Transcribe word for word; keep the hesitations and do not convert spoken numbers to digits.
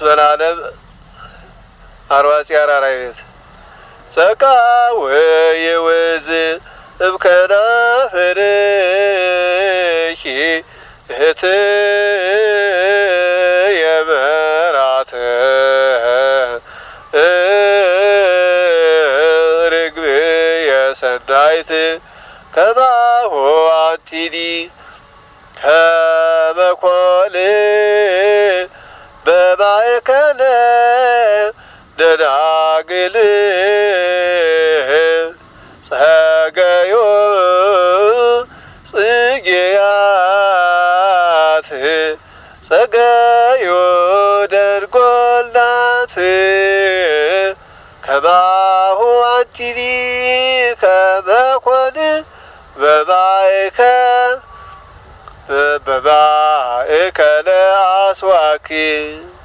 ስበላለም አርዋጺ አራራይ ቤት ጸቃ ወየወዝ እብከናፍርኪ እህት የመራት ርግብ የሰናይት ከማሁ አንቲኒ ከመኮል በማእከለ ደናግል ጸገዮ ጽጌያት ጸገዮ ደርጎላት ከማሁ አንቲኒ ከመኮን በማእከለ በማእከለ አስዋኪ